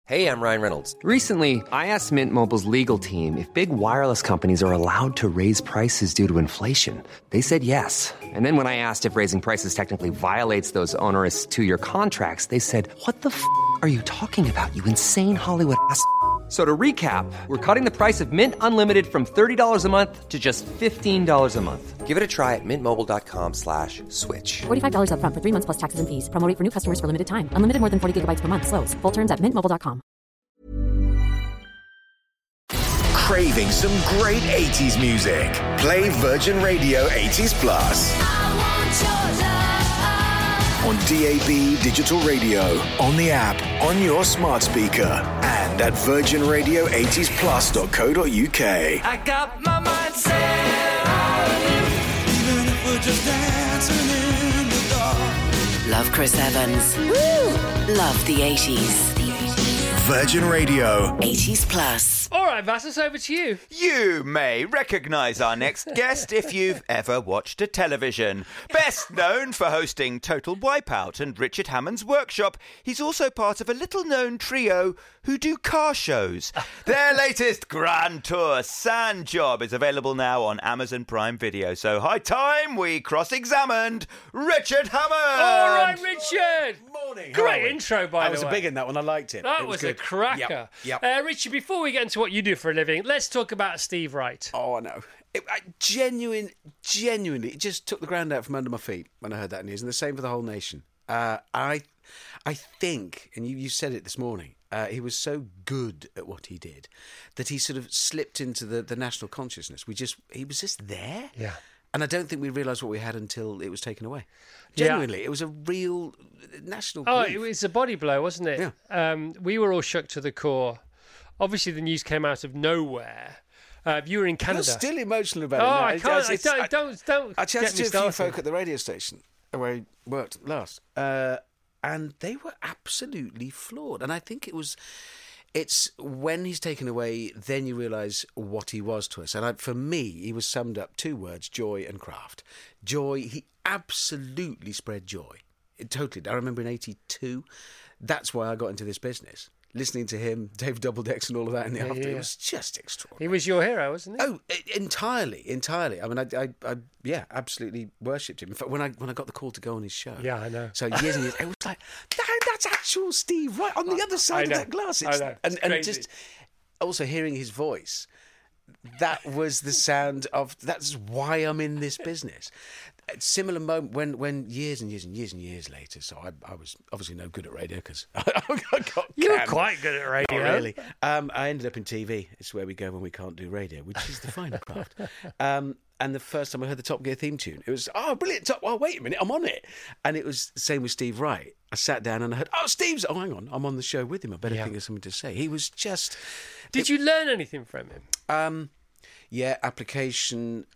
Hey, I'm Ryan Reynolds. Recently, I asked Mint Mobile's legal team if big wireless companies are allowed to raise prices due to inflation. They said yes. And then when I asked if raising prices technically violates those onerous two-year contracts, they said, "What the f*** are you talking about, you insane Hollywood ass?" So to recap, we're cutting the price of Mint Unlimited from $30 a month to just $15 a month. Give it a try at mintmobile.com/switch. $45 up front for 3 months plus taxes and fees. Promo rate for new customers for limited time. Unlimited more than 40 gigabytes per month. Slows full terms at mintmobile.com. Craving some great 80s music? Play Virgin Radio 80s Plus. On DAB Digital Radio, on the app, on your smart speaker, and at virginradio80splus.co.uk. I got my mind set on you, even if we're just dancing in the dark. Love Chris Evans. Woo! Love the 80s. Virgin Radio 80s Plus. All right, Vassos, over to you. You may recognise our next guest if you've ever watched a television. Best known for hosting Total Wipeout and Richard Hammond's Workshop, he's also part of a little-known trio who do car shows. Their latest grand tour, Sand Job, is available now on Amazon Prime Video. So, high time we cross-examined Richard Hammond! All right, Richard! Morning. Great intro, by the way. I was a big in that one. I liked it. That It was a good. cracker. Yep. Richard, before we get into what you do for a living, let's talk about Steve Wright. Oh, I know. Genuinely, it just took the ground out from under my feet when I heard that news, and the same for the whole nation. I think, and you said it this morning, he was so good at what he did that he sort of slipped into the national consciousness. He was just there. Yeah. And I don't think we realised what we had until it was taken away. Genuinely, It was a real national grief. Oh, it was a body blow, wasn't it? Yeah. We were all shook to the core. Obviously, the news came out of nowhere. You were in Canada. You're still emotional about Oh, it now. I can't. Don't I get chatted me to a few started. folk at the radio station where I worked last, and they were absolutely floored. And I think it's when he's taken away, then you realise what he was to us. And for me, he was summed up 2 words: joy and craft. Joy, he absolutely spread joy. Totally. I remember in '82, that's why I got into this business. Listening to him, Dave Doubledecks and all of that in the after, it was just extraordinary. He was your hero, wasn't he? Oh, entirely. I mean, I absolutely worshipped him. In fact, when I got the call to go on his show, Yeah, I know. So years and years, it was like that's actual Steve Wright on the other side of that glass. I know. It's And crazy. just also hearing his voice, that was the sound of. That's why I'm in this business. A similar moment when years and years later. So I was obviously no good at radio because I got. You were canned. quite good at radio. Not really. I ended up in TV. It's where we go when we can't do radio, which is the finer craft. And the first time I heard the Top Gear theme tune, it was, brilliant. Oh, wait a minute, I'm on it. And it was the same with Steve Wright. I sat down and I heard, Steve's, hang on, I'm on the show with him. I better think of something to say. He was just... Did you learn anything from him? Application.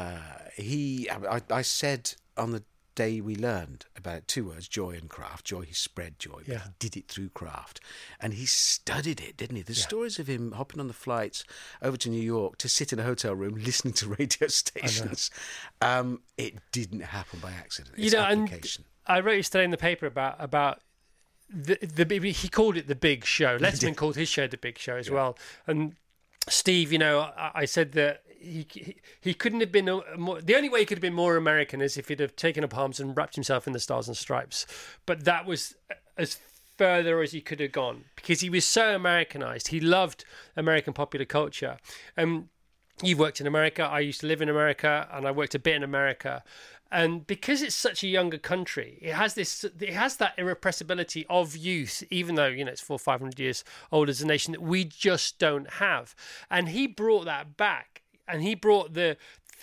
I said on the day we learned about 2 words, joy and craft. Joy, he spread joy, but he did it through craft. And he studied it, didn't he? There's stories of him hopping on the flights over to New York to sit in a hotel room listening to radio stations. It didn't happen by accident. It's application. And I wrote yesterday in the paper about the he called it The Big Show. Letterman called his show The Big Show as well. And Steve, I said that he couldn't have been more. The only way he could have been more American is if he'd have taken up arms and wrapped himself in the Stars and Stripes. But that was as further as he could have gone because he was so Americanized. He loved American popular culture. You've worked in America. I used to live in America, and I worked a bit in America. And because it's such a younger country, it has that irrepressibility of youth, even though, it's 400 or 500 years old as a nation, that we just don't have. And he brought that back, and he brought the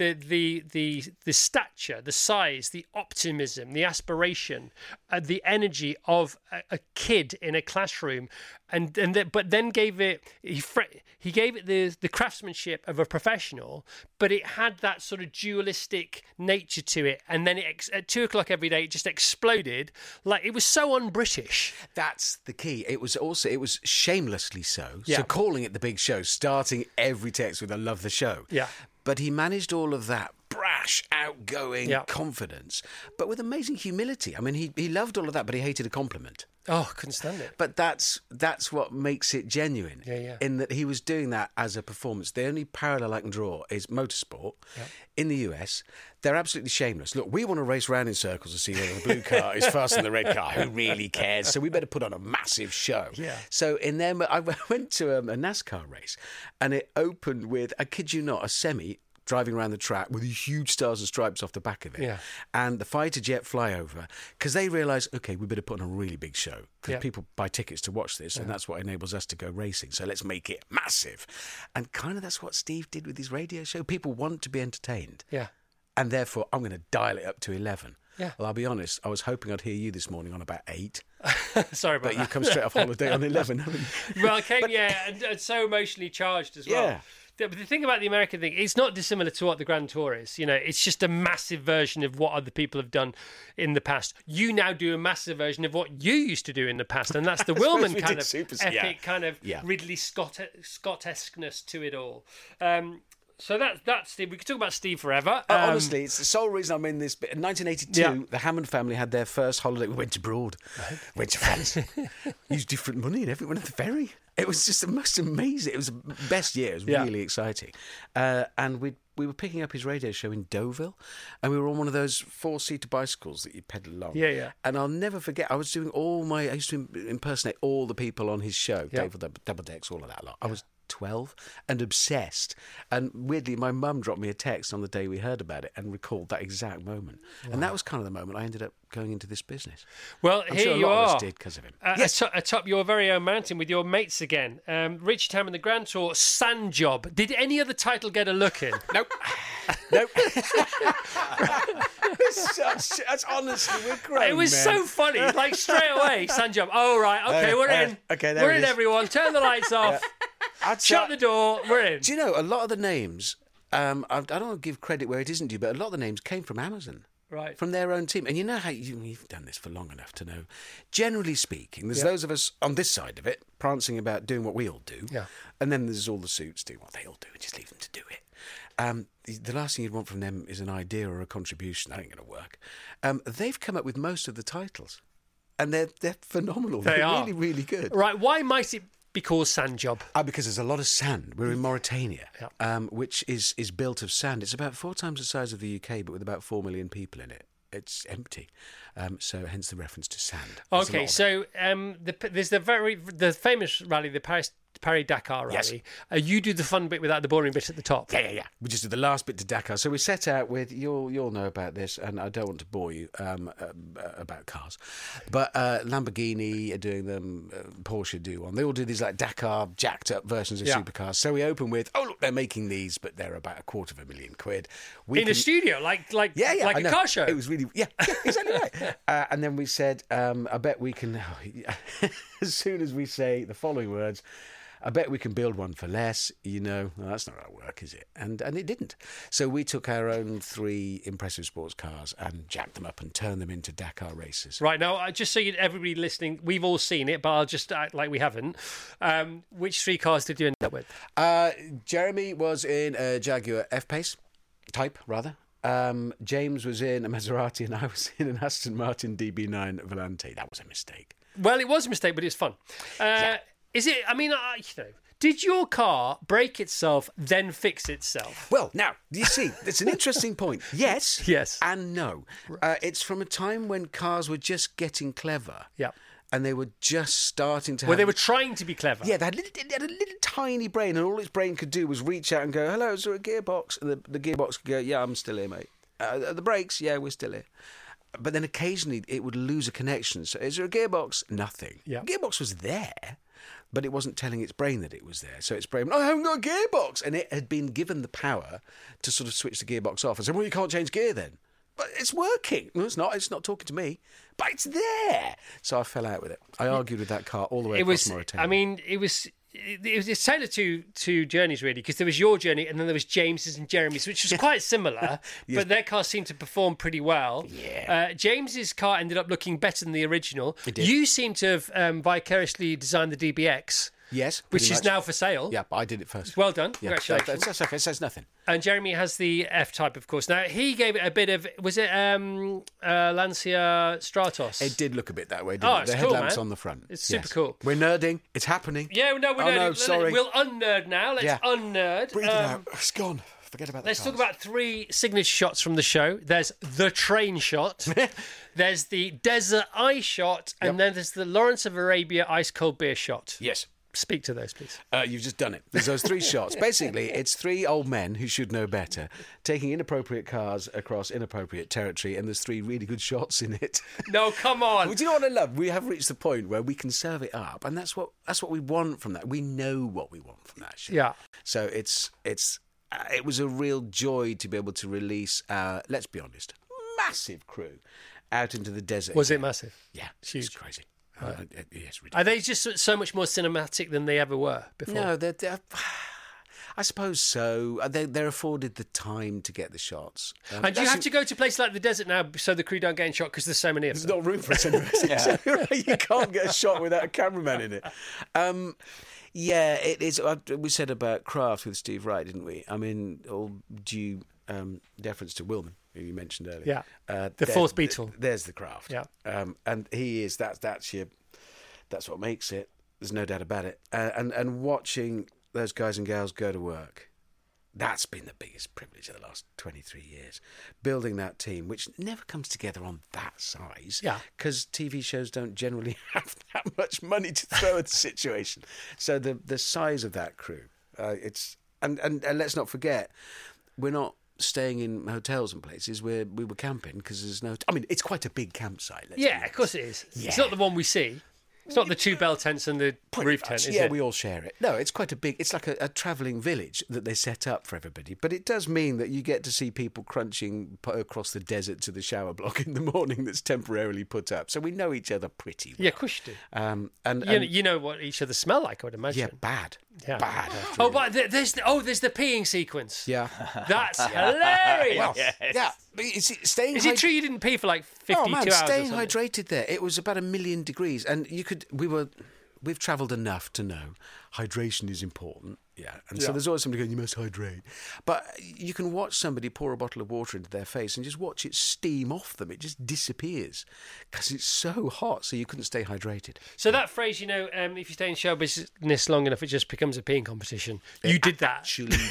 stature, the size, the optimism, the aspiration, the energy of a kid in a classroom, but then gave it he gave it the craftsmanship of a professional, but it had that sort of dualistic nature to it, and then at 2:00 every day it just exploded. Like, it was so un-British. That's the key. It was shamelessly so. Yeah. So calling it The Big Show, starting every text with "I love the show." Yeah. But he managed all of that brass brash, outgoing confidence, but with amazing humility. I mean, he loved all of that, but he hated a compliment. Oh, couldn't stand it. But that's what makes it genuine. Yeah. In that he was doing that as a performance. The only parallel I can draw is motorsport. In the US, they're absolutely shameless. Look, we want to race around in circles to see whether the blue car is faster than the red car. Who really cares? So we better put on a massive show. Yeah. So in them, I went to a NASCAR race, and it opened with, I kid you not, a semi driving around the track with these huge stars and stripes off the back of it. Yeah. And the fighter jet flyover, because they realised, OK, we better put on a really big show, because people buy tickets to watch this, and that's what enables us to go racing. So let's make it massive. And kind of that's what Steve did with his radio show. People want to be entertained. Yeah. And therefore, I'm going to dial it up to 11. Yeah. Well, I'll be honest, I was hoping I'd hear you this morning on about 8. Sorry about but that. you come straight off holiday on 11, haven't you? Well, I came, and so emotionally charged as well. Yeah. But the thing about the American thing, it's not dissimilar to what the Grand Tour is. You know, it's just a massive version of what other people have done in the past. You now do a massive version of what you used to do in the past, and that's the Willman kind of epic, kind of Ridley Scott-esqueness to it all. So that's Steve. We could talk about Steve forever. Honestly, it's the sole reason I'm in this bit. In 1982, the Hammond family had their first holiday. We went abroad. Went to France. Used different money and everyone at the ferry. It was just the most amazing. It was the best year. It was really exciting. And we were picking up his radio show in Deauville, and we were on one of those 4-seater bicycles that you pedal along. Yeah. And I'll never forget, I used to impersonate all the people on his show, David Double Decks, all of that lot. I was 12 and obsessed, and weirdly my mum dropped me a text on the day we heard about it and recalled that exact moment. And that was kind of the moment I ended up going into this business. Well, I'm here sure a you lot are of us did because of him. Atop your very own mountain with your mates again. Richard Hammond, the Grand Tour, Sand Job. Did any other title get a look in? Nope. That's honestly, we're great. It was so funny, like straight away. Sand Job. Oh right, okay, we're in. Okay, we're in, everyone. Turn the lights off. Shut the door. We're in. Do you know a lot of the names? I don't want to give credit where it isn't due, but a lot of the names came from Amazon. Right. From their own team. And you know how you've done this for long enough to know, generally speaking, there's those of us on this side of it prancing about doing what we all do. Yeah. And then there's all the suits doing what they all do and just leave them to do it. The last thing you'd want from them is an idea or a contribution. That ain't going to work. They've come up with most of the titles. And they're phenomenal. They're really, really good. Right. Why might it be called Sand Job? Because there's a lot of sand. We're in Mauritania, which is built of sand. It's about 4 times the size of the UK, but with about 4 million people in it. It's empty. So hence the reference to sand. Okay, so there's the famous rally, the Paris-Dakar rally. Yes. You do the fun bit without the boring bit at the top. Yeah. We just did the last bit to Dakar. So we set out with, you'll know about this, and I don't want to bore you about cars, but Lamborghini are doing them, Porsche do one. They all do these like Dakar jacked up versions of supercars. So we open with, oh look, they're making these, but they're about £250,000. A studio, like a car show. It was really, exactly right. And then we said, I bet we can, as soon as we say the following words, I bet we can build one for less, well, that's not how it works, is it? And it didn't. So we took our own 3 impressive sports cars and jacked them up and turned them into Dakar races. Right, now, just so everybody listening, we've all seen it, but I'll just act like we haven't. Which 3 cars did you end up with? Jeremy was in a Jaguar F-Pace, type, rather. James was in a Maserati and I was in an Aston Martin DB9 Volante. That was a mistake. Well, it was a mistake, but it's fun. Is it? I mean, did your car break itself, then fix itself? Well, now, you see, it's an interesting point. Yes, and no. It's from a time when cars were just getting clever. Yeah. And they were just starting to they were trying to be clever. Yeah, they had a little tiny brain, and all its brain could do was reach out and go, hello, is there a gearbox? And the gearbox could go, yeah, I'm still here, mate. The brakes, yeah, we're still here. But then occasionally it would lose a connection. So is there a gearbox? Nothing. Yeah. The gearbox was there, but it wasn't telling its brain that it was there. So its brain, I haven't got a gearbox. And it had been given the power to sort of switch the gearbox off and say, well, you can't change gear then. But it's working. No, it's not. It's not talking to me. But it's there. So I fell out with it. I argued with that car all the way across Mauritania. I mean, it's tailored to journeys, really, because there was your journey and then there was James's and Jeremy's, which was quite similar, but their cars seemed to perform pretty well. Yeah. James's car ended up looking better than the original. It did. You seem to have vicariously designed the DBX. Yes, which pretty is much. now for sale. Yeah, but I did it first. Well done. Yeah, Congratulations. that's okay. It says nothing. And Jeremy has the F-Type, of course. Now, he gave it a bit of... Was it Lancia Stratos? It did look a bit that way, didn't Oh, it? it's The cool, headlamps man. on the front. It's super Yes. cool. We're nerding. It's happening. Yeah, no, we're Oh, nerding. no, sorry. We'll unnerd now. Let's unnerd. Breathe it out. It's gone. Forget about that. Let's talk about 3 signature shots from the show. There's the train shot. There's the desert eye shot. And then there's the Lawrence of Arabia ice cold beer shot. Yes. Speak to those, please. You've just done it. There's those 3 shots. Basically, it's 3 old men who should know better, taking inappropriate cars across inappropriate territory, and there's 3 really good shots in it. No, come on. Well, do you know what I love? We have reached the point where we can serve it up, and that's what we want from that. We know what we want from that show. Yeah. So it was a real joy to be able to release our, let's be honest, massive crew out into the desert. Was it massive? Yeah, Huge. It's crazy. Yes, ridiculous. Are they just so much more cinematic than they ever were before? No, they're I suppose so. They're afforded the time to get the shots. And do you have to go to places like the desert now so the crew don't get in shot because there's so many of There's them? not room for it anyway. You can't get a shot without a cameraman in it. Yeah, it is. We said about Craft with Steve Wright, didn't we? I mean, all due deference to Wilman, who you mentioned earlier. Yeah, the fourth Beatle. There's the Craft. Yeah, and he is. That's what makes it. There's no doubt about it. And watching those guys and gals go to work, that's been the biggest privilege of the last 23 years. Building that team, which never comes together on that size. Yeah. Because TV shows don't generally have that much money to throw at the situation. So the size of that crew, it's and let's not forget, we're not staying in hotels and places where we were camping because there's no. I mean, it's quite a big campsite. Yeah, of course it is. Yeah. It's not the one we see. It's not the 2 bell tents and the roof tent, is it? Yeah, we all share it. No, it's quite a big... It's like a travelling village that they set up for everybody. But it does mean that you get to see people crunching across the desert to the shower block in the morning that's temporarily put up. So we know each other pretty well. Yeah, of course you do. And you know what each other smell like, I would imagine. yeah, bad. Yeah. Bad. Oh, but there's the peeing sequence. Yeah. That's hilarious. Well, yeah. But is it staying Is it true you didn't pee for like 52 oh, man, hours? staying or something? hydrated there. It was about 1 million degrees, and we've travelled enough to know hydration is important. Yeah, and so there's always somebody going, you must hydrate. But you can watch somebody pour a bottle of water into their face and just watch it steam off them. It just disappears because it's so hot, so you couldn't stay hydrated. So that phrase, if you stay in show business long enough, it just becomes a peeing competition. You did that.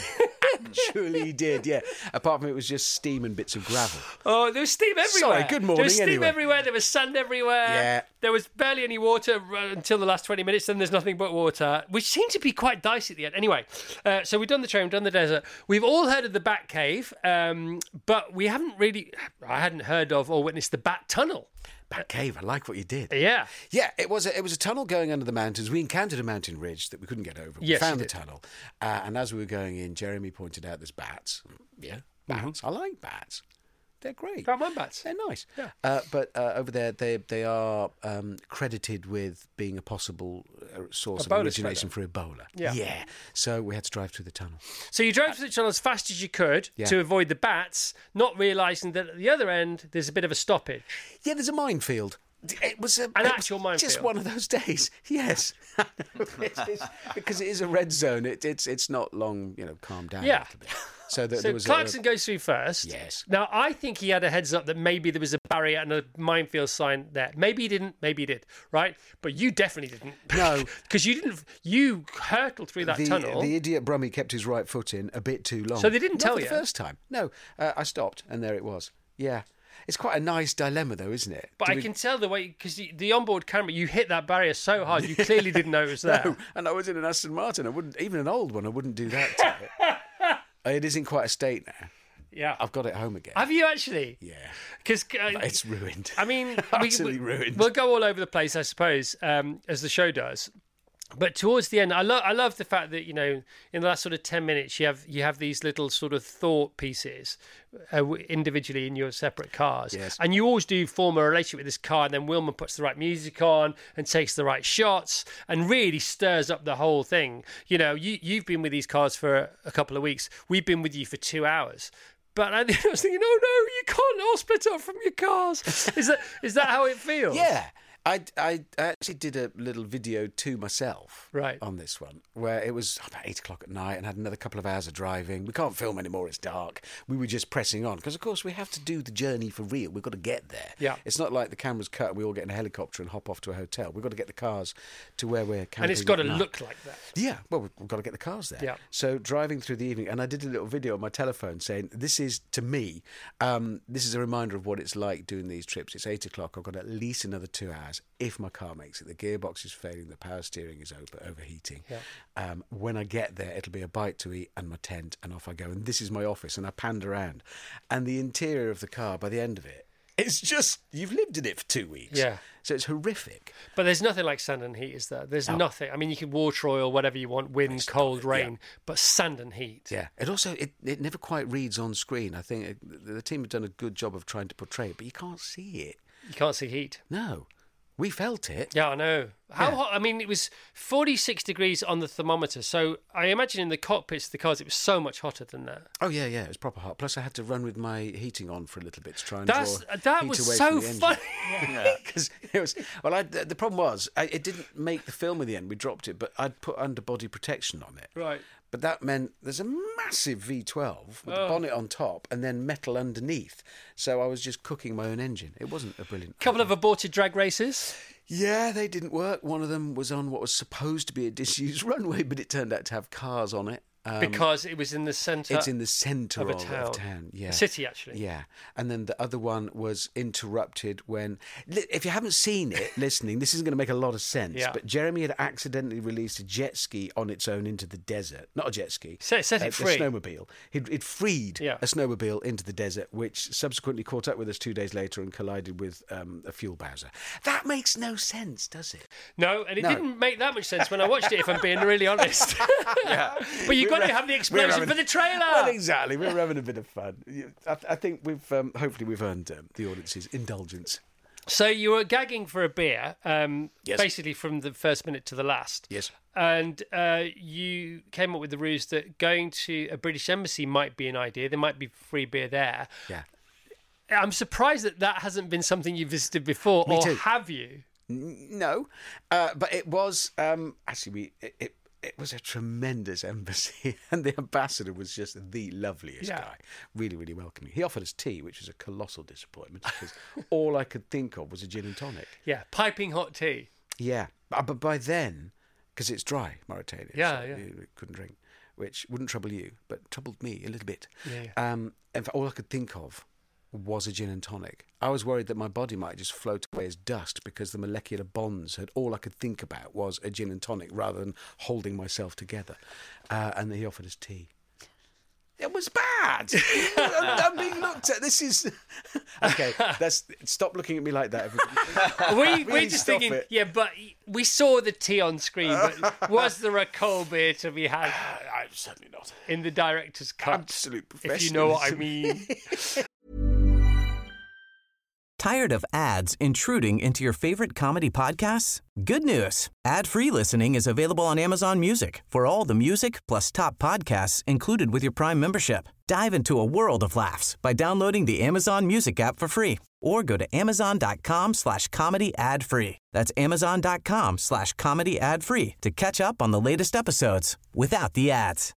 Actually did, yeah. Apart from it was just steam and bits of gravel. Oh, there was steam everywhere. Sorry, good morning There was steam anyway. everywhere. There was sand everywhere. Yeah. There was barely any water until the last 20 minutes. Then there's nothing but water, which seemed to be quite dicey at the end. Anyway, so we've done the train, we've done the desert. We've all heard of the Bat Cave, but we haven't really... I hadn't heard of or witnessed the Bat Tunnel. Bat Cave, I like what you did. Yeah. Yeah, it was a tunnel going under the mountains. We encountered a mountain ridge that we couldn't get over. We Yes, found you the did. tunnel. And as we were going in, Jeremy pointed out there's bats. Yeah, bats. I like bats. They're great. Brown bats. They're nice. Yeah. But over there, they are credited with being a possible source of Ebola origination for Ebola. Yeah. So we had to drive through the tunnel. So you drove through the tunnel as fast as you could Yeah. to avoid the bats, not realising that at the other end there's a bit of a stoppage. Yeah, there's a minefield. It was An actual minefield. Just one of those days. Yes, because it is a red zone. It's not long. Calm down. Yeah. A little bit. So there So was Clarkson goes through first. Yes. Now, I think he had a heads up that maybe there was a barrier and a minefield sign there. Maybe he didn't, maybe he did, right? But you definitely didn't. No. Because you hurtled through that tunnel. The idiot Brummie kept his right foot in a bit too long. So they didn't Not tell for you? the first time. No, I stopped and there it was. Yeah. It's quite a nice dilemma, though, isn't it? But I can tell the way, because the onboard camera, you hit that barrier so hard, you clearly didn't know it was there. No, and I was in an Aston Martin. I wouldn't, even an old one, I wouldn't do that to it. It is in quite a state now. Yeah. I've got it home again. Have you actually? Yeah. Because It's ruined. I mean, Absolutely ruined. We'll go all over the place, I suppose, as the show does. But towards the end, I love the fact that in the last sort of 10 minutes you have these little sort of thought pieces individually in your separate cars, Yes. and you always do form a relationship with this car. And then Wilman puts the right music on and takes the right shots and really stirs up the whole thing. You've been with these cars for a couple of weeks. We've been with you for 2 hours. But I was thinking, oh no, you can't all split up from your cars. Is that how it feels? Yeah. I actually did a little video to myself Right. on this one, where it was about 8 o'clock at night and had another couple of hours of driving. We can't film anymore, it's dark. We were just pressing on, because of course we have to do the journey for real. We've got to get there. Yeah. It's not like the camera's cut and we all get in a helicopter and hop off to a hotel. We've got to get the cars to where we're camping. And it's got to at night. look like that. Yeah, well, we've got to get the cars there. Yeah. So driving through the evening, and I did a little video on my telephone saying, this is, to me, this is a reminder of what it's like doing these trips. It's 8 o'clock. I've got at least another 2 hours if my car makes it. The gearbox is failing. The power steering is overheating. Yeah. When I get there, it'll be a bite to eat and my tent, and off I go. And this is my office, and I panned around. And the interior of the car, by the end of it, it's just, you've lived in it for 2 weeks. Yeah. So it's horrific. But there's nothing like sand and heat, is there? There's nothing. I mean, you can water oil, whatever you want, wind, cold, rain, but sand and heat. Yeah. It also, it never quite reads on screen. I think the team have done a good job of trying to portray it, but you can't see it. You can't see heat. No. We felt it. Yeah, I know. How hot? I mean, it was 46 degrees on the thermometer. So I imagine in the cockpits of the cars, it was so much hotter than that. Oh, yeah, it was proper hot. Plus, I had to run with my heating on for a little bit to try and That draw was heat away so from the engine. funny. Because it was, well, the problem was, it didn't make the film in the end. We dropped it, but I'd put underbody protection on it. Right. But that meant there's a massive V12 with a bonnet on top and then metal underneath. So I was just cooking my own engine. It wasn't a brilliant... Couple of aborted drag races. Yeah, they didn't work. One of them was on what was supposed to be a disused runway, but it turned out to have cars on it. Because it was in the centre. It's in the centre of a town. town. Yeah. A city, actually. Yeah. And then the other one was interrupted when... If you haven't seen it, listening, this isn't going to make a lot of sense, Yeah. but Jeremy had accidentally released a jet ski on its own into the desert. Not a jet ski. Set it free. A snowmobile. He'd freed Yeah. a snowmobile into the desert, which subsequently caught up with us 2 days later and collided with a fuel bowser. That makes no sense, does it? No, and it No. didn't make that much sense when I watched it, if I'm being really honest. But you've got to have the explosion for the trailer. Well, exactly. We're having a bit of fun. I think we've hopefully we've earned the audience's indulgence. So you were gagging for a beer, Yes. basically from the first minute to the last. Yes. And you came up with the ruse that going to a British embassy might be an idea. There might be free beer there. Yeah. I'm surprised that hasn't been something you visited before, Me or too. have you? No, but it was actually it was a tremendous embassy, and the ambassador was just the loveliest Yeah. guy. Really, really welcoming. He offered us tea, which was a colossal disappointment because all I could think of was a gin and tonic. Yeah, piping hot tea. Yeah, but by then, because it's dry, Mauritania, Yeah, so yeah. you couldn't drink, which wouldn't trouble you, but troubled me a little bit. Yeah. In fact, all I could think of was a gin and tonic. I was worried that my body might just float away as dust because the molecular bonds had... All I could think about was a gin and tonic rather than holding myself together. And he offered us tea. It was bad. I'm being looked at. This is... Okay, stop looking at me like that, everybody. We're Really just stop thinking, it. yeah, but we saw the tea on screen, but was there a cold beer to be had I'm certainly not. in the director's cut? Absolute If you know what I professionalism. mean. Tired of ads intruding into your favorite comedy podcasts? Good news. Ad-free listening is available on Amazon Music for all the music plus top podcasts included with your Prime membership. Dive into a world of laughs by downloading the Amazon Music app for free or go to amazon.com/comedy ad-free. That's amazon.com/comedy ad-free to catch up on the latest episodes without the ads.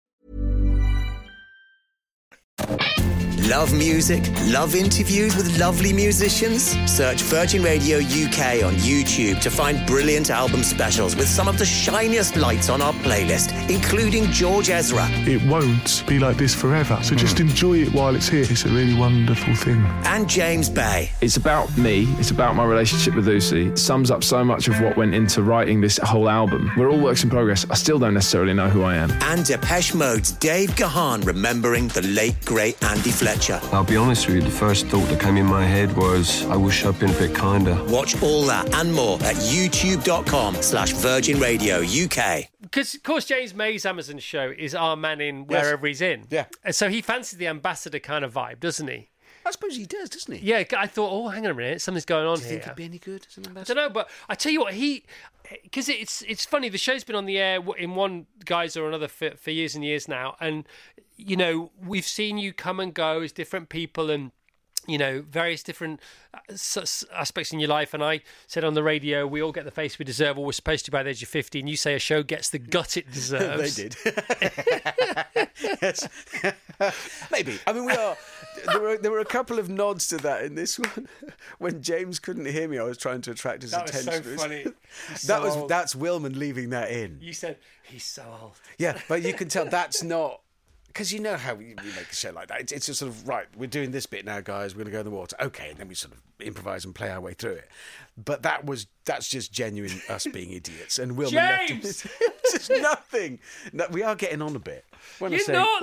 Love music? Love interviews with lovely musicians? Search Virgin Radio UK on YouTube to find brilliant album specials with some of the shiniest lights on our playlist, including George Ezra It won't be like this forever, so just enjoy it while it's here. It's a really wonderful thing. and James Bay. It's about me. It's about my relationship with Lucy. It sums up so much of what went into writing this whole album. We're all works in progress. I still don't necessarily know who I am. And Depeche Mode's Dave Gahan remembering the late, great Andy Fletcher. I'll be honest with you, the first thought that came in my head was, I wish I'd been a bit kinder. Watch all that and more at youtube.com/Virgin Radio UK. Because, of course, James May's Amazon show is our man in wherever he's in. Yeah. And so he fancies the ambassador kind of vibe, doesn't he? I suppose he does, doesn't he? Yeah, I thought, oh, hang on a minute, something's going on Do you here. think he'd be any good as an I ambassador? don't know, but I tell you what, because it's funny, the show's been on the air in one guise or another for years and years now, and, you know, we've seen you come and go as different people, and various different aspects in your life. And I said on the radio, we all get the face we deserve, or we're supposed to by the age of 50. And you say a show gets the gut it deserves. They did. Yes. Maybe. I mean, we are. There were a couple of nods to that in this one. When James couldn't hear me, I was trying to attract his attention. That was so funny. That's Wilman leaving that in. You said, he's so old. Yeah, but you can tell that's not... Because you know how we make a show like that. It's just sort of, right, we're doing this bit now, guys, we're going to go in the water. Okay, and then we sort of improvise and play our way through it. But that's just genuine us being idiots. And Wilman left him. It's just nothing. No, we are getting on a bit. You're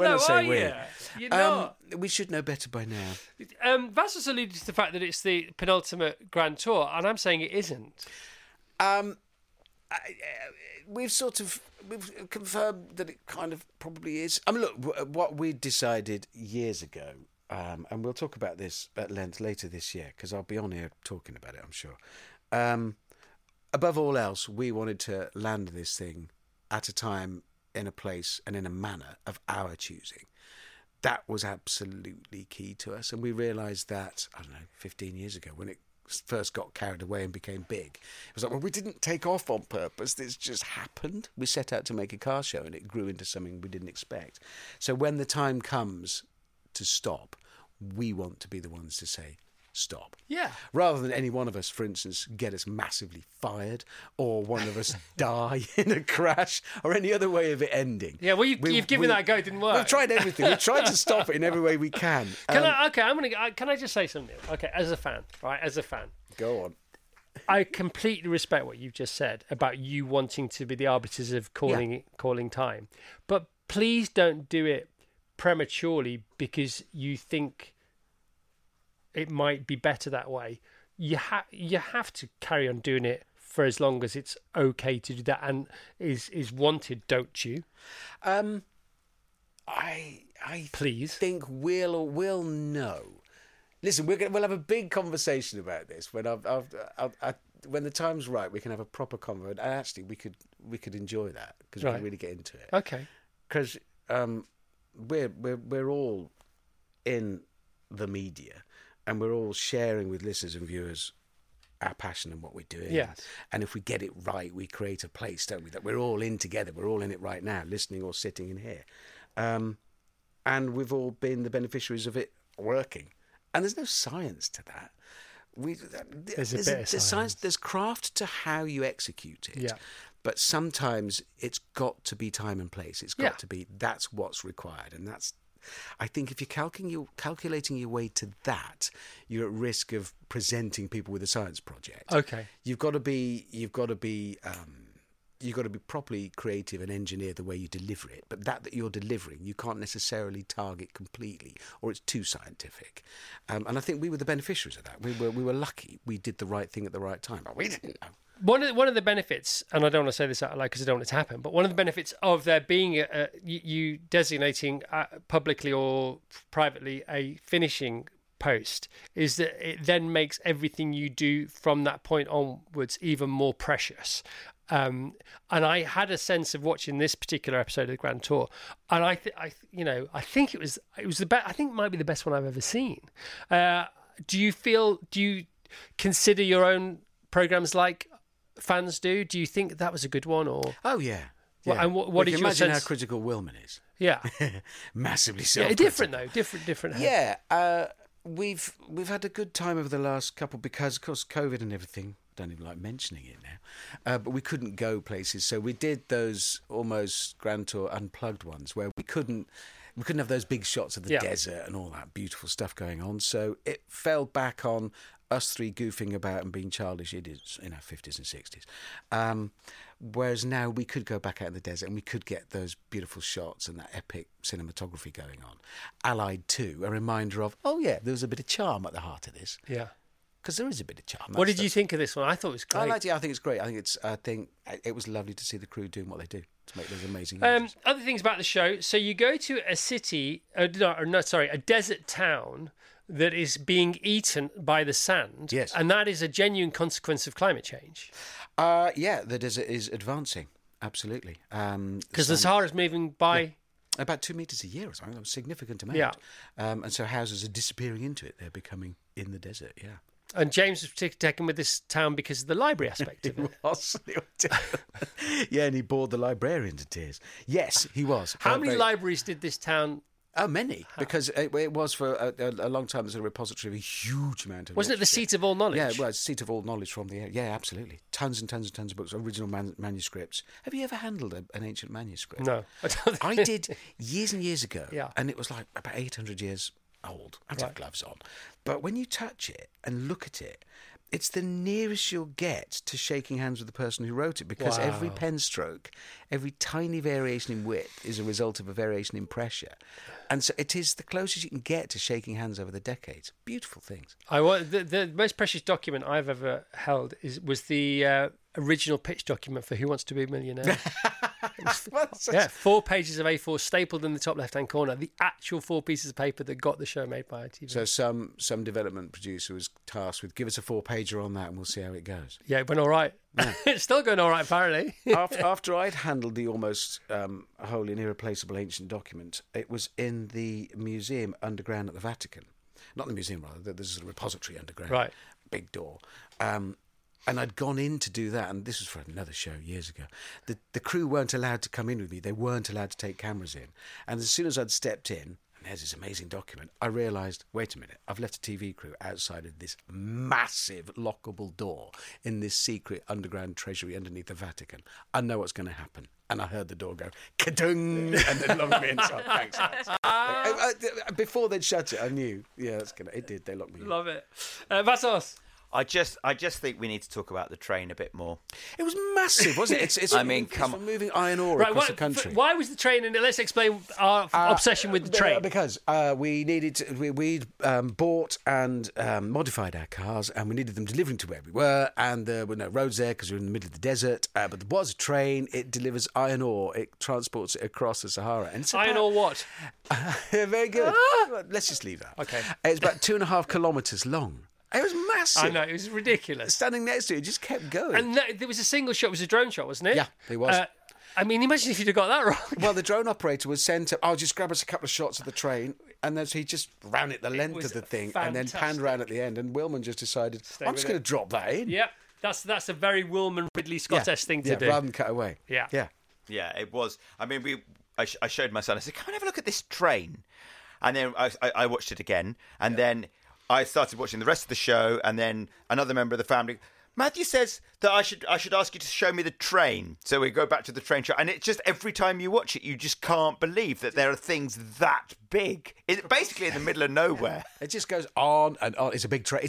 not. We should know better by now. Vas was alluded to the fact that it's the penultimate Grand Tour, and I'm saying it isn't. We've confirmed that it kind of probably is. I mean, look, what we decided years ago, and we'll talk about this at length later this year, because I'll be on here talking about it, I'm sure. Above all else, we wanted to land this thing at a time, in a place, and in a manner of our choosing. That was absolutely key to us, and we realised that, 15 years ago, when it first got carried away and became big. It was like, well, we didn't take off on purpose. This just happened. We set out to make a car show and it grew into something we didn't expect. So when the time comes to stop, we want to be the ones to say, stop. Yeah. Rather than any one of us, for instance, get us massively fired or one of us die in a crash or any other way of it ending. Yeah, well, you've given that a go. It didn't work. We've tried everything. We've tried to stop it in every way we can. Can I just say something? Okay, as a fan, right? As a fan. Go on. I completely respect what you've just said about you wanting to be the arbiters of calling time. But please don't do it prematurely because you think it might be better that way. You have to carry on doing it for as long as it's okay to do that and is wanted, don't you? I please think we'll know. Listen, we'll have a big conversation about this when when the time's right. We can have a proper convo, and actually we could enjoy that because we can really get into it. Okay, because we're all in the media. And we're all sharing with listeners and viewers our passion and what we're doing. Yes. And if we get it right, we create a place, don't we, that we're all in together. We're all in it right now, listening or sitting in here. And we've all been the beneficiaries of it working. And there's no science to that. There's science. There's craft to how you execute it. Yeah. But sometimes it's got to be time and place. It's got to be, that's what's required. And that's, I think if you're calculating your way to that, you're at risk of presenting people with a science project. Okay. You've got to be properly creative and engineer the way you deliver it. But that you're delivering, you can't necessarily target completely, or it's too scientific. And I think we were the beneficiaries of that. We were lucky. We did the right thing at the right time, but we didn't know. One of the benefits, and I don't want to say this out loud because I don't want it to happen, but one of the benefits of there being you designating publicly or privately a finishing post is that it then makes everything you do from that point onwards even more precious. And I had a sense of watching this particular episode of the Grand Tour, and I think it was the best. I think it might be the best one I've ever seen. Do you consider your own programs like fans do? Do you think that was a good one? Or yeah. Well, and what is your imagine sense? How critical Wilman is? Yeah, massively self-critical. Different though, different. Yeah, we've had a good time over the last couple because, of course, COVID and everything. Don't even like mentioning it now, but we couldn't go places, so we did those almost Grand Tour unplugged ones where we couldn't have those big shots of the desert and all that beautiful stuff going on. So it fell back on us three goofing about and being childish idiots in our 50s and 60s. Whereas now we could go back out in the desert and we could get those beautiful shots and that epic cinematography going on. Allied to a reminder of, there was a bit of charm at the heart of this. Yeah. Because there is a bit of charm. What did you think of this one? I thought it was great. I think it's great. I think it was lovely to see the crew doing what they do to make those amazing images. Other things about the show. So you go to a city, a desert town that is being eaten by the sand. Yes. And that is a genuine consequence of climate change. The desert is advancing. Absolutely. Because the Sahara is moving by... About 2 metres a year or something, a significant amount. Yeah. And so houses are disappearing into it. They're becoming in the desert, yeah. And James was particularly taken with this town because of the library aspect of it. Yeah, and he bored the librarian to tears. Yes, he was. How many libraries did this town... Oh, many, because it was for a long time as a repository of a huge amount of Wasn't it the seat of all knowledge? Yeah, well, it's the seat of all knowledge from the... Yeah, absolutely. Tons and tons and tons of books, original manuscripts. Have you ever handled an ancient manuscript? No. I did years and years ago, Yeah. and it was like about 800 years old. I had to have gloves on. But when you touch it and look at it, it's the nearest you'll get to shaking hands with the person who wrote it, because every pen stroke, every tiny variation in width is a result of a variation in pressure. And so it is the closest you can get to shaking hands over the decades. Beautiful things. The most precious document I've ever held was the original pitch document for Who Wants to Be a Millionaire. Yeah, 4 pages of A4 stapled in the top left-hand corner. The actual 4 pieces of paper that got the show made by ITV. So some development producer was tasked with, give us a 4-pager on that and we'll see how it goes. Yeah, it went all right. Yeah. It's still going all right, apparently. After I'd handled the almost wholly and irreplaceable ancient document, it was in the museum underground at the Vatican. Not the museum, rather. There's a repository underground. Right. Big door. And I'd gone in to do that, and this was for another show years ago. The crew weren't allowed to come in with me. They weren't allowed to take cameras in. And as soon as I'd stepped in, and there's this amazing document, I realised, wait a minute, I've left a TV crew outside of this massive lockable door in this secret underground treasury underneath the Vatican. I know what's going to happen. And I heard the door go, ka-dung, and then locked me inside. Thanks, guys. Before they'd shut it, I knew, it did. They locked me in. Love it. Vassos. I just think we need to talk about the train a bit more. It was massive, wasn't it? It's come on. Moving iron ore across the country. Why was the train in it? Let's explain our obsession with the train. Because we we'd bought and modified our cars, and we needed them delivering to where we were, and there were no roads there because we were in the middle of the desert. But there was a train. It delivers iron ore. It transports it across the Sahara. And iron ore what? Very good. Let's just leave that. Okay. It's about 2.5 kilometres long. It was massive. I know, it was ridiculous. Standing next to it, just kept going. And there was a single shot, it was a drone shot, wasn't it? Yeah, it was. I mean, imagine if you'd have got that wrong. Well, the drone operator was sent to, just grab us a couple of shots of the train, and then he just ran it the length of the thing, and then panned around at the end, and Willman just decided, I'm just going to drop that in. Yep, that's a very Willman Ridley Scott-esque thing to do. Rather than cut away. Yeah. Yeah, it was. I mean, I showed my son, I said, come and have a look at this train. And then I watched it again, and then I started watching the rest of the show, and then another member of the family, Matthew says that I should ask you to show me the train. So we go back to the train show, and it's just every time you watch it, you just can't believe that there are things that big. It's basically in the middle of nowhere. It just goes on and on. It's a big train.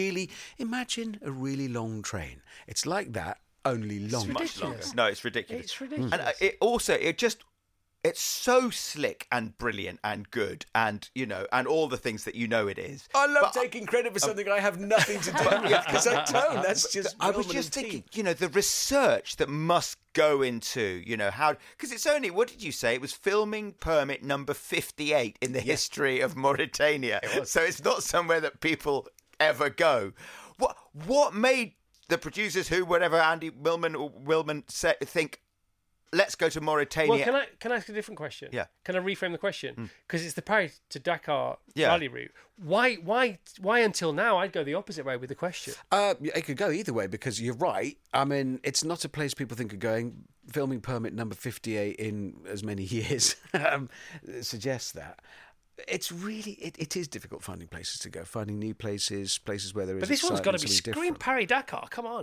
Imagine a really long train. It's like that, only longer. It's much longer. No, it's ridiculous. It's ridiculous. And it's so slick and brilliant and good and, and all the things that it is. I love taking credit for something I have nothing to do with, because I don't. That's just... I was just thinking, the research that must go into, how... Because it's only, what did you say? It was filming permit number 58 in the history of Mauritania. So it's not somewhere that people ever go. What made the producers, whatever Andy Willman think... Let's go to Mauritania. Well, can I ask a different question? Yeah. Can I reframe the question? Because it's the Paris to Dakar rally route. Why until now? I'd go the opposite way with the question. It could go either way, because you're right. I mean, it's not a place people think of going. Filming permit number 58 in as many years suggests that. It's really, it is difficult finding places to go, finding new places where there is. But this one's got to be scream Paris Dakar. Come on.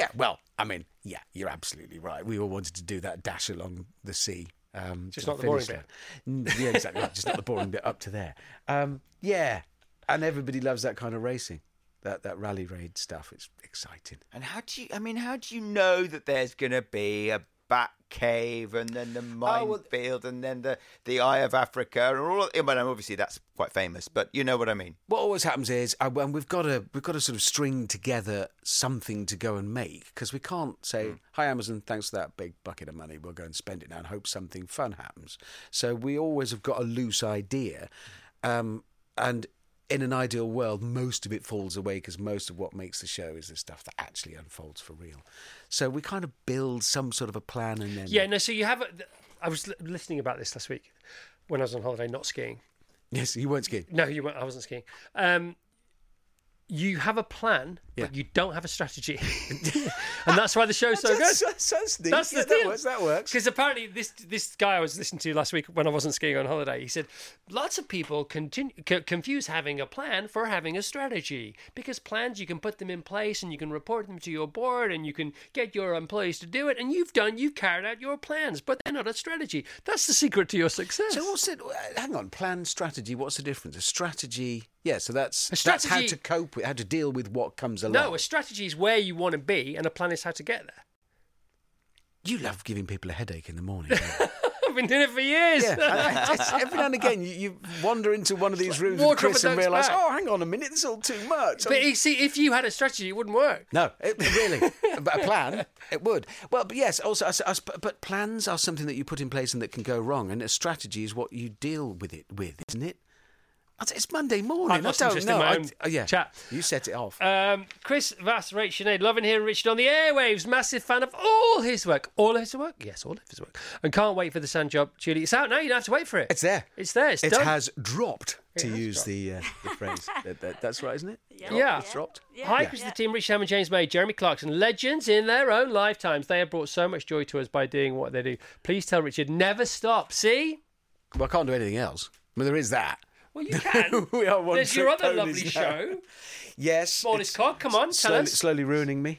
You're absolutely right. We all wanted to do that dash along the sea. Just not the boring bit. Yeah, exactly right. Just not the boring bit up to there. And everybody loves that kind of racing. That rally raid stuff. It's exciting. And how do you know that there's going to be a Bat Cave and then the minefield and then the Eye of Africa and all? Obviously that's quite famous, but you know what I mean. What always happens is we've got to sort of string together something to go and make, because we can't say, "Hi Amazon, thanks for that big bucket of money. We'll go and spend it now and hope something fun happens." So we always have got a loose idea, and in an ideal world, most of it falls away, because most of what makes the show is the stuff that actually unfolds for real. So we kind of build some sort of a plan, and then... Yeah, no, so you have... I was listening about this last week. when I was on holiday, not skiing. Yes, you weren't skiing. No, you weren't. I wasn't skiing. You have a plan, but you don't have a strategy, and that's why the show's so good. That's neat. That's the thing. That works. Because apparently, this guy I was listening to last week when I wasn't skiing on holiday, he said lots of people confuse having a plan for having a strategy. Because plans, you can put them in place and you can report them to your board and you can get your employees to do it, and you've carried out your plans, but they're not a strategy. That's the secret to your success. So what's it? Hang on, plan, strategy. What's the difference? A strategy. Yeah, so that's how to cope with, how to deal with what comes along. No, a strategy is where you want to be, and a plan is how to get there. You love giving people a headache in the morning. Don't you? I've been doing it for years. Yeah, every now and again, you wander into one of these rooms with Chris and realise, oh, hang on a minute, this is all too much. But you see, if you had a strategy, it wouldn't work. No, really. But a plan, it would. Well, but yes, also, but plans are something that you put in place and that can go wrong, and a strategy is what you deal with it with, isn't it? It's Monday morning. I don't know. Chat. You set it off. Chris Vass, Rach Sinead, loving hearing Richard on the airwaves. Massive fan of all his work. All of his work? Yes, all of his work. And can't wait for the Sand Job. Julie, it's out now. You don't have to wait for it. It's there. It's there. It's it done. has dropped, to use the phrase. That's right, isn't it? Yeah. It's dropped. Hi, Chris, the team, Richard Hammond, James May, Jeremy Clarkson, legends in their own lifetimes. They have brought so much joy to us by doing what they do. Please tell Richard, never stop. See? Well, I can't do anything else. I mean, there is that. Well, you can. We are one There's your other ponies lovely now. show. Yes. Smallest Cog, come on, tell us. Slowly ruining me.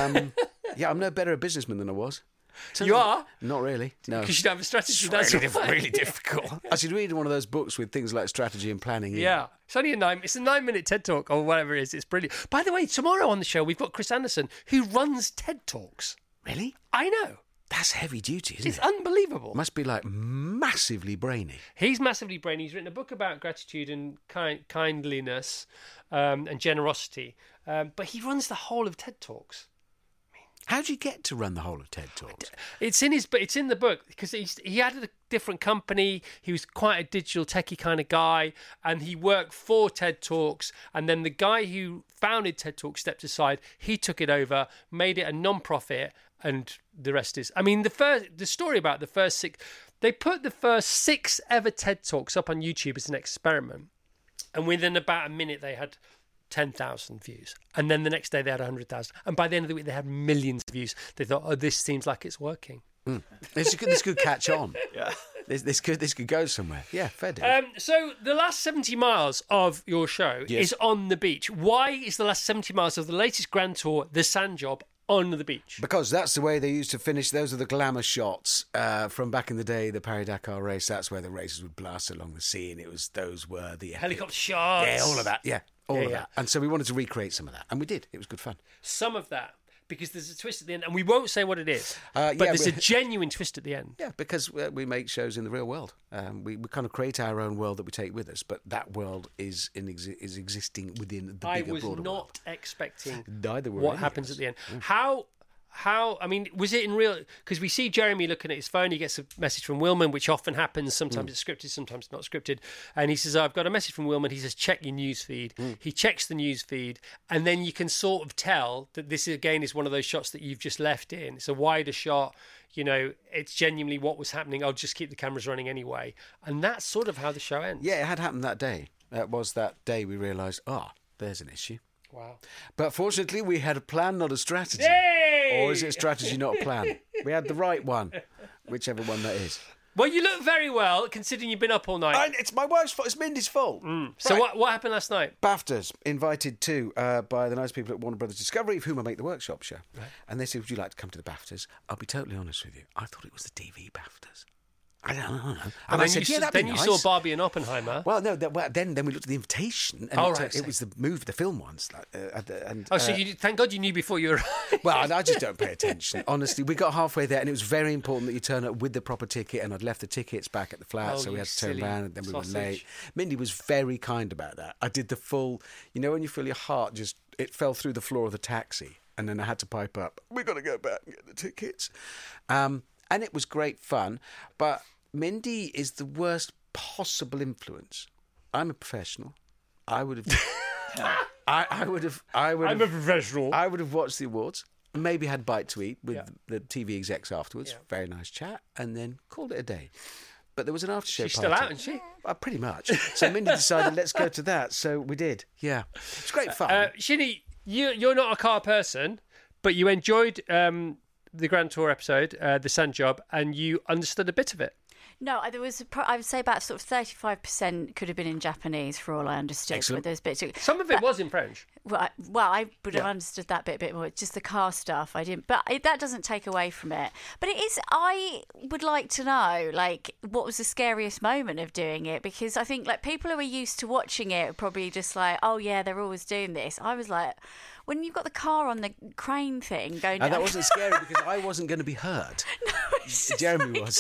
Yeah, I'm no better a businessman than I was. You are? Not really, no. Because you don't have a strategy. It's really difficult. I should read one of those books with things like strategy and planning in. Yeah. It's only it's a 9-minute TED Talk or whatever it is. It's brilliant. By the way, tomorrow on the show, we've got Chris Anderson, who runs TED Talks. Really? I know. That's heavy duty, isn't it? It's unbelievable. Must be like massively brainy. He's massively brainy. He's written a book about gratitude and kindliness and generosity. But he runs the whole of TED Talks. How do you get to run the whole of TED Talks? It's in the book because he had a different company. He was quite a digital techie kind of guy, and he worked for TED Talks. And then the guy who founded TED Talks stepped aside. He took it over, made it a non-profit, and the rest is. I mean, the story about the first 6. They put the first 6 ever TED Talks up on YouTube as an experiment, and within about a minute they had 10,000 views, and then the next day they had 100,000, and by the end of the week they had millions of views. They thought, oh, this seems like it's working. This could catch on. Yeah, this could go somewhere. Yeah, fair dues. So the last 70 miles of your show Yes. is on the beach. Why is the last 70 miles of the latest Grand Tour, the Sand Job, on the beach? Because that's the way they used to finish. Those are the glamour shots from back in the day, the Paris-Dakar race. That's where the races would blast along the sea, and those were the epic. Helicopter shots. Yeah, all of that. Yeah, all of that. And so we wanted to recreate some of that, and we did. It was good fun. Some of that, because there's a twist at the end, and we won't say what it is, but yeah, there's a genuine twist at the end. Yeah, because we make shows in the real world. We kind of create our own world that we take with us, but that world is existing within the bigger, broader world. I was not expecting Neither were what any happens of us. at the end. How, I mean, was it in real... Because we see Jeremy looking at his phone, he gets a message from Wilman, which often happens. Sometimes it's scripted, sometimes not scripted. And he says, I've got a message from Wilman. He says, check your news feed. He checks the news feed, and then you can sort of tell that this, again, is one of those shots that you've just left in. It's a wider shot. You know, it's genuinely what was happening. I'll just keep the cameras running anyway. And that's sort of how the show ends. Yeah, it had happened that day. That was that day we realised, there's an issue. Wow. But fortunately, we had a plan, not a strategy. Yay! Or is it a strategy, not a plan? We had the right one, whichever one that is. Well, you look very well, considering you've been up all night. It's my wife's fault. It's Mindy's fault. So Right. what happened last night? BAFTAs, invited to by the nice people at Warner Brothers Discovery, of whom I make the workshop show. Right. And they said, would you like to come to the BAFTAs? I'll be totally honest with you. I thought it was the TV BAFTAs. I don't know. And I said, that'd be nice. You saw Barbie and Oppenheimer. Well, no. Then we looked at the invitation, and it was the film ones. So thank God you knew before you arrived. Well, I just don't pay attention. Honestly, we got halfway there, and it was very important that you turn up with the proper ticket. And I'd left the tickets back at the flat, so we had to turn around, and then we were late. Mindy was very kind about that. I did the full, when you feel your heart it fell through the floor of the taxi, and then I had to pipe up. We've got to go back and get the tickets, and it was great fun, but. Mindy is the worst possible influence. I'm a professional. I would have. I would have. I'm a professional. I would have watched the awards, maybe had a bite to eat with the TV execs afterwards. Yeah. Very nice chat, and then called it a day. but there was an after show. She's still out, isn't she? Pretty much. So Mindy decided, let's go to that. So we did. Yeah, it's great fun. Shinny, you're not a car person, but you enjoyed the Grand Tour episode, the Sand Job, and you understood a bit of it. No, there was. I would say about sort of 35% could have been in Japanese, for all I understood. Excellent. But there's bits. Some of it was in French. Well, I would have understood that bit more. Just the car stuff, I didn't. But that doesn't take away from it. But it is. I would like to know, like, what was the scariest moment of doing it? Because I think, like, people who are used to watching it are probably just like, oh yeah, they're always doing this. I was like, when you've got the car on the crane thing going. And that wasn't scary because I wasn't going to be hurt. No, it's just Jeremy was.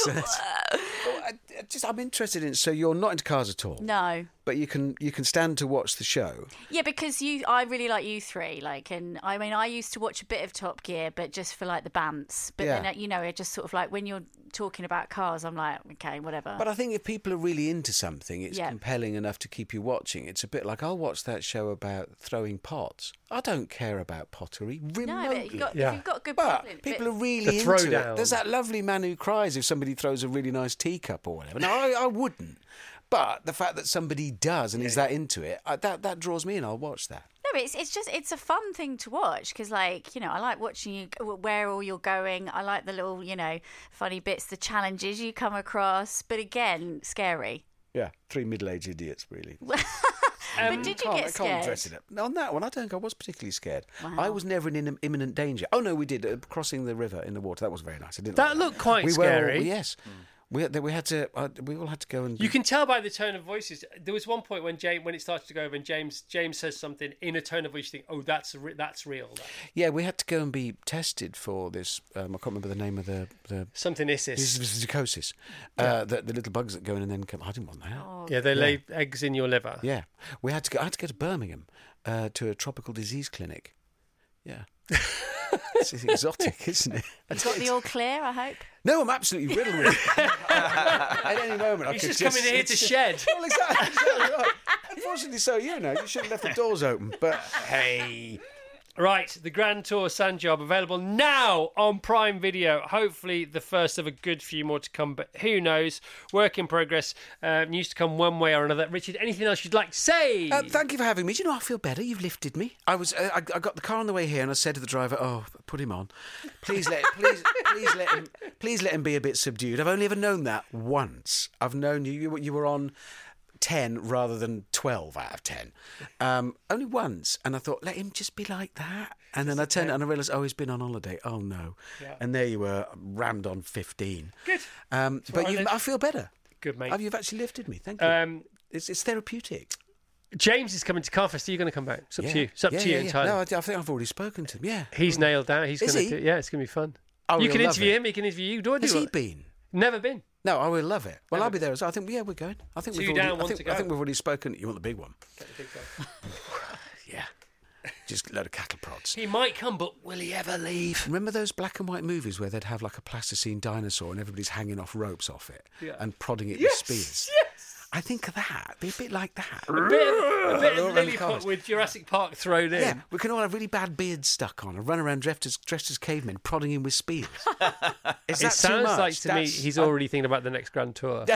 I'm interested in. So you're not into cars at all? No. But you can stand to watch the show. Yeah, because I really like you three. Like, and I mean, I used to watch a bit of Top Gear, but just for like the bants. But then, it just sort of like when you're talking about cars, I'm like, okay, whatever. But I think if people are really into something, it's compelling enough to keep you watching. It's a bit like I'll watch that show about throwing pots. I don't care about pottery remotely. No, but if you've got good people, people are really into it. There's that lovely man who cries if somebody throws a really nice teacup or whatever. No, I wouldn't. But the fact that somebody does and is that into it, that draws me in. I'll watch that. No, it's a fun thing to watch because, like, I like watching you where all you're going. I like the little, funny bits, the challenges you come across. But again, scary. Yeah, 3 middle-aged idiots, really. But did you get scared? I can't dress it up. On that one, I don't think I was particularly scared. Wow. I was never in imminent danger. Oh, no, we did. Crossing the river in the water. That was very nice. I didn't. That looked quite scary. Yes. We all had to go and. You can tell by the tone of voices. There was one point when it started to go over, and James says something in a tone of voice. You think, oh, that's real. Yeah, we had to go and be tested for this. I can't remember the name of the something Isis. Zoonosis. The little bugs that go in and then come. I didn't want that. Oh. Yeah, they lay eggs in your liver. Yeah, I had to go to Birmingham to a tropical disease clinic. Yeah. It's exotic, isn't it? You've got the all clear, I hope. No, I'm absolutely riddled with it. At any moment, He's just coming here to shed. Well, exactly right. Unfortunately, so you should have left the doors open. But hey. Right, the Grand Tour Sand Job available now on Prime Video. Hopefully the first of a good few more to come, but who knows? Work in progress. News to come one way or another. Richard, anything else you'd like to say? Thank you for having me. Do you know, I feel better. You've lifted me. I got the car on the way here and I said to the driver, oh, put him on. Please let him be a bit subdued. I've only ever known that once. I've known you were on 10 rather than 12 out of 10. Only once. And I thought, let him just be like that. And then I turned and I realised, oh, he's been on holiday. Oh, no. Yeah. And there you were, rammed on 15. Good. But I feel better. Good, mate. You've actually lifted me. Thank you. It's therapeutic. James is coming to Carfest. Are you going to come back? It's up to you. It's up to you entirely. No, I think I've already spoken to him. Yeah. He's nailed down. He's going to do it. Yeah, it's going to be fun. You can interview him. He can interview you. Has he been? Never been. No, I will love it. Well, I'll be there as well. I think, we're going. I think we've already spoken. You want the big one? Get the big one. Yeah. Just a load of cattle prods. He might come, but will he ever leave? Remember those black and white movies where they'd have like a plasticine dinosaur and everybody's hanging off ropes off it and prodding it with spears? Yes! I think of that. Be a bit like that. A bit of Lilliput with Jurassic Park thrown in. Yeah, we can all have really bad beards stuck on and run around dressed as cavemen, prodding him with spears. Is that it sounds like to me he's already thinking about the next Grand Tour.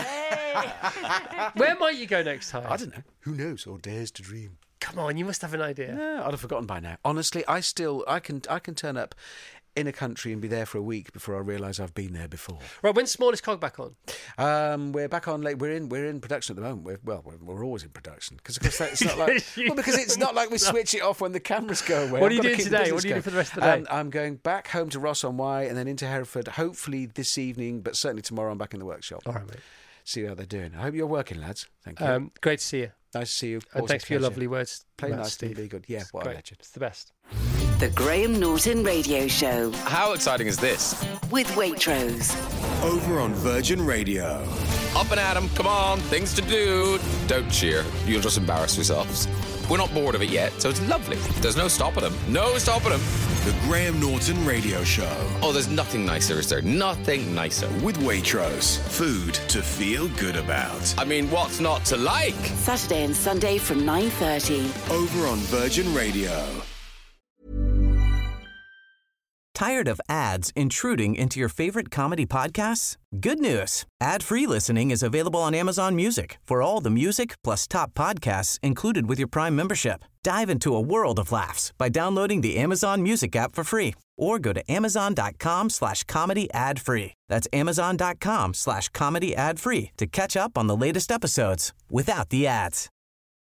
Where might you go next time? I don't know. Who knows? Or dares to dream. Come on, you must have an idea. No, I'd have forgotten by now. Honestly, I can turn up in a country and be there for a week before I realise I've been there before. Right, when's Smallest Cog back on? We're back on. We're in production at the moment. We're always in production because of course it's not like because it's not like we switch it off when the cameras go away. What are you doing today? What are you doing for the rest of the day? I'm going back home to Ross on Wye and then into Hereford. Hopefully this evening, but certainly tomorrow I'm back in the workshop. All right, mate. See how they're doing. I hope you're working, lads. Thank you. Great to see you. Nice to see you. And thanks for your lovely words. Play nice, Steve. Be good. Yeah, what a legend. It's the best. The Graham Norton Radio Show. How exciting is this? With Waitrose. Over on Virgin Radio. Up and at 'em, come on, things to do. Don't cheer, you'll just embarrass yourselves. We're not bored of it yet, so it's lovely. There's no stopping them. No stopping them. The Graham Norton Radio Show. Oh, there's nothing nicer, is there? Nothing nicer. With Waitrose. Food to feel good about. I mean, what's not to like? Saturday and Sunday from 9:30. Over on Virgin Radio. Tired of ads intruding into your favorite comedy podcasts? Good news. Ad-free listening is available on Amazon Music for all the music plus top podcasts included with your Prime membership. Dive into a world of laughs by downloading the Amazon Music app for free or go to amazon.com/comedy ad-free. That's amazon.com/comedy ad-free to catch up on the latest episodes without the ads.